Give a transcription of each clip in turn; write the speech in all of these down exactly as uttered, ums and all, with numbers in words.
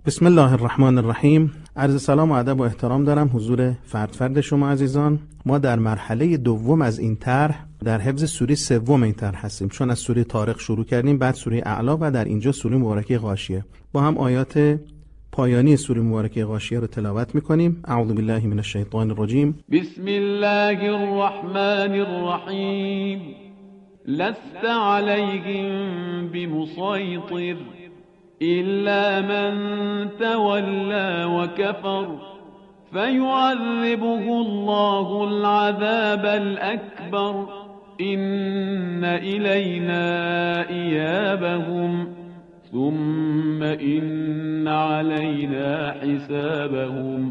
بسم الله الرحمن الرحیم. عرض سلام و ادب و احترام دارم حضور فرد فرد شما عزیزان. ما در مرحله دوم از این طرح در حفظ سوره سوم این طرح هستیم، چون از سوره طارق شروع کردیم، بعد سوره اعلا و در اینجا سوره مبارکه غاشیه. با هم آیات پایانی سوره مبارکه غاشیه رو تلاوت میکنیم. اعوذ بالله من الشیطان الرجیم. بسم الله الرحمن الرحیم. لست علیهم بمسیطر إلا من تولى وكفر فيعذبه الله العذاب الأكبر إن إلينا إيابهم ثم إن علينا حسابهم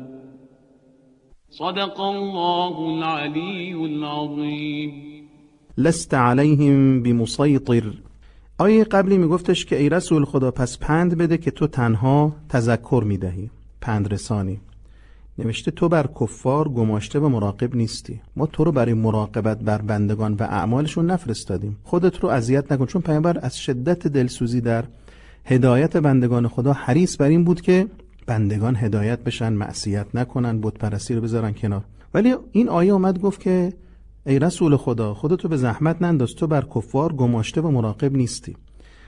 صدق الله العلي العظيم. لست عليهم بمسيطر. آیه قبلی میگفتش که ای رسول خدا پس پند بده که تو تنها تذکر میدهی، پند رسانی. نوشته تو بر کفار گماشته و مراقب نیستی. ما تو رو برای مراقبت بر بندگان و اعمالشون نفرستادیم. خودت رو اذیت نکن، چون پیامبر از شدت دلسوزی در هدایت بندگان خدا حریص بر این بود که بندگان هدایت بشن، معصیت نکنن، بت پرستی رو بذارن کنار. ولی این آیه اومد گفت که ای رسول خدا خودتو به زحمت ننداز، تو بر کفار گماشته و مراقب نیستی.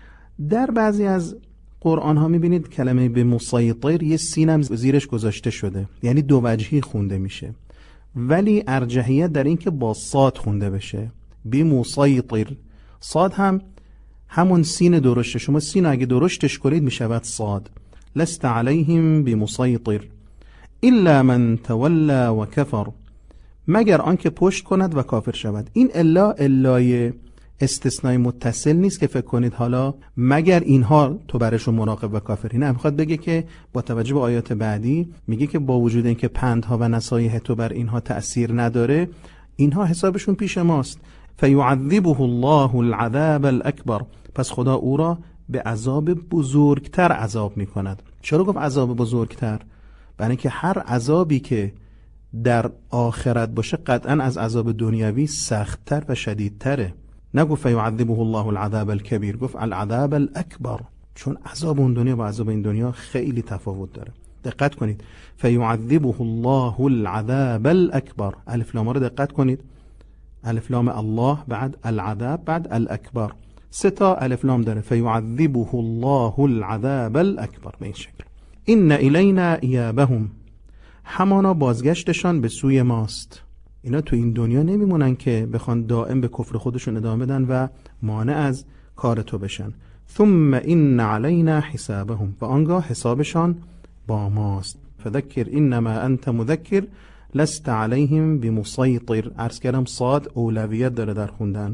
در بعضی از قرآن ها میبینید کلمه به مسیطر یه سینم زیرش گذاشته شده، یعنی دو وجهی خونده میشه، ولی ارجحیت در این که با صاد خونده بشه. به مسیطر صاد هم همون سین درشته، شما سین اگه درشتش کنید میشود صاد. لست علیهم بمسیطر الا من تولی و کفر، مگر آنکه پشت کند و کافر شود. این الا الای استثنای متصل نیست که فکر کنید حالا مگر اینها تو برشون مراقب و کافری. نه، میخواد بگه که با توجه به آیات بعدی میگه که با وجود اینکه پندها و نصایح تو بر اینها تأثیر نداره، اینها حسابشون پیش ماست. فیعذبه الله العذاب الاکبر، پس خدا او را به عذاب بزرگتر عذاب میکند. چرا گفت عذاب بزرگتر؟ برای اینکه هر عذابی که در آخرت باشه قطعا از عذاب دنیوی سختتر و شدیدتره. نگفت فیعذبه الله العذاب الکبیر، گفت العذاب الاکبر، چون عذاب اون دنیا با عذاب این دنیا خیلی تفاوت داره. دقت کنید، فیعذبه الله العذاب الاکبر، الف لام رو دقت کنید، الف لام الله بعد العذاب بعد الاکبر، سه تا الف لام داره. فیعذبه الله العذاب الاکبر به این شکل. ان الینا ایابهم، همانا بازگشتشان به سوی ماست. اینا تو این دنیا نمیمونن که بخوان دائم به کفر خودشون ادامه بدن و مانع از کار تو بشن. ثم ان علینا حسابهم، و آنگاه حسابشان با ماست. فذکر انما انت مذکر لست علیهم بمسیطر، عرض کردم صاد اولویت داره در خوندن.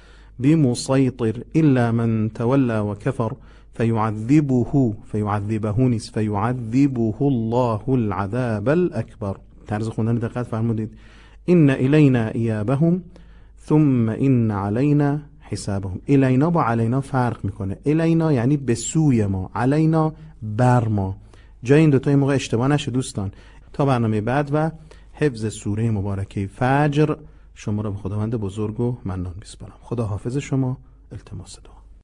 بمسیطر الا من تولی و کفر فیعذبه، فیعذبه نیست، فیعذبه الله العذاب الاکبر. طرز خوندن دقت فرمودید. ان الینا ایابهم ثم ان علینا حسابهم. الینا با علینا فرق میکنه. الینا یعنی به سوی ما، علینا بر ما. جای این دوتا این موقع اشتباه نشه دوستان. تا برنامه بعد و حفظ سوره مبارکه فجر شما را به خداوند بزرگ و منان میسپارم. خدا حافظ شما. التماس دعا.